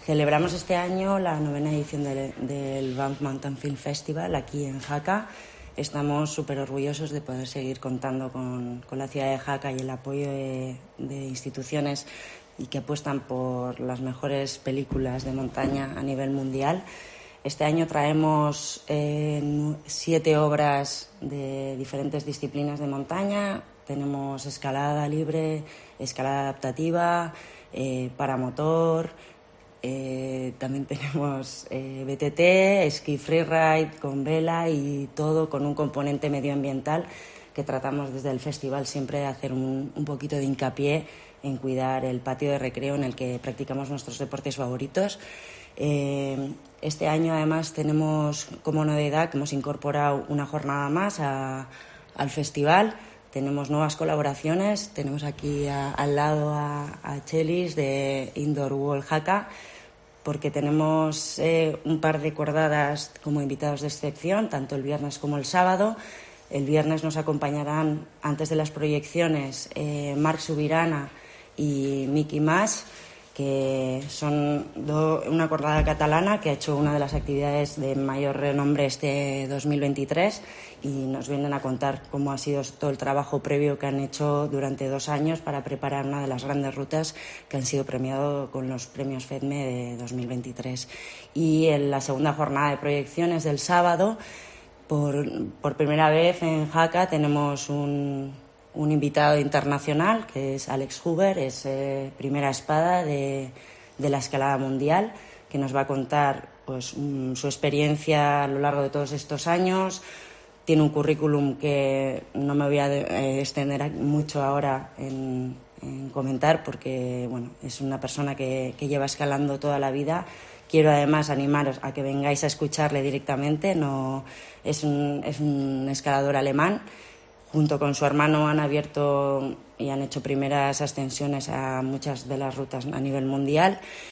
Celebramos este año la 9ª edición del Banff Mountain Film Festival aquí en Jaca. Estamos súper orgullosos de poder seguir contando con la ciudad de Jaca y el apoyo de instituciones y que apuestan por las mejores películas de montaña a nivel mundial. Este año traemos 7 obras de diferentes disciplinas de montaña. Tenemos escalada libre, escalada adaptativa, paramotor. También tenemos BTT, esquí freeride con vela y todo con un componente medioambiental que tratamos desde el festival siempre de hacer un poquito de hincapié en cuidar el patio de recreo en el que practicamos nuestros deportes favoritos. Este año además tenemos como novedad que hemos incorporado una jornada más al festival. Tenemos nuevas colaboraciones, tenemos aquí al lado a Chelis de Indoor Wall Jaca, porque tenemos un par de cordadas como invitados de excepción, tanto el viernes como el sábado. El viernes nos acompañarán, antes de las proyecciones, Marc Subirana y Miki Mas, que son una cordada catalana que ha hecho una de las actividades de mayor renombre este 2023 y nos vienen a contar cómo ha sido todo el trabajo previo que han hecho durante 2 años para preparar una de las grandes rutas que han sido premiados con los premios FEDME de 2023. Y en la segunda jornada de proyecciones del sábado, por primera vez en Jaca tenemos un invitado internacional, que es Alex Huber, es primera espada de la escalada mundial, que nos va a contar pues, su experiencia a lo largo de todos estos años. Tiene un currículum que no me voy a extender mucho ahora en comentar, porque bueno, es una persona que lleva escalando toda la vida. Quiero además animaros a que vengáis a escucharle directamente. Es un escalador alemán. Junto con su hermano han abierto y han hecho primeras ascensiones a muchas de las rutas a nivel mundial